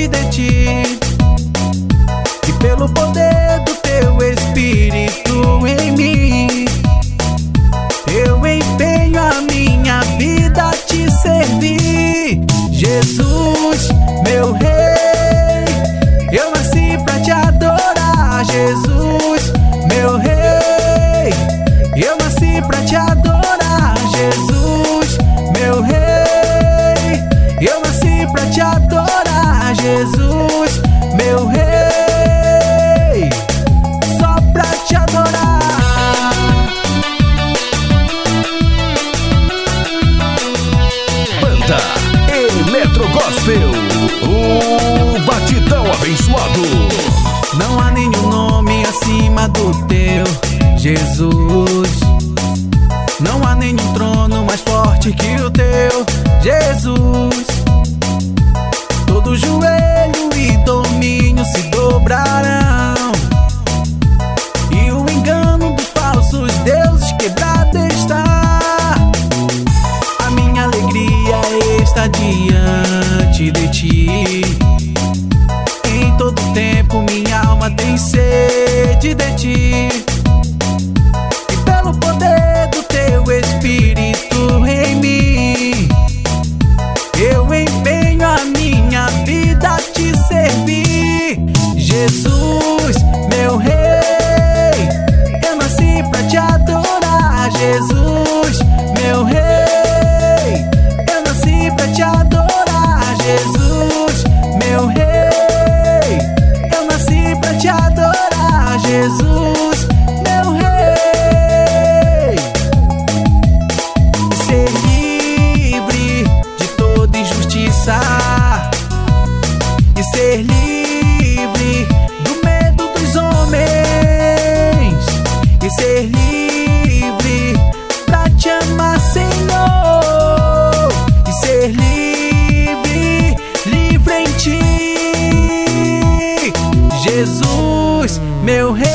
sede de ti, e pelo poder do teu Espírito em mim, eu empenho a minha vida a te servir. Jesus, meu Rei, eu nasci pra te adorar. Jesus, meu Rei, eu nasci pra te adorar. Jesus, meu Rei, eu nasci pra te adorar. Jesus, meu Rei, só pra te adorar. Banda Eletro Gospel, o batidão abençoado. Não há nenhum nome acima do teu, Jesus. Não há nenhum trono mais forte que o teu, Jesus. Todo joelho e domínio se dobrarão, e o engano dos falsos deuses quebrado está. A minha alegria está diante de ti. Em todo tempo minha alma tem sede de ti, e pelo poder do teu Espírito em mim, eu empenho a minha vida a te servir. Jesus, meu Rei, eu nasci pra te adorar. Jesus, meu Rei, eu nasci pra te adorar. Jesus, meu Rei, eu nasci pra te adorar. Jesus, meu Rei, ser livre de toda injustiça, e ser livre do medo dos homens, e ser livre pra te amar, Senhor, e ser livre, livre em ti. Jesus, meu Rei,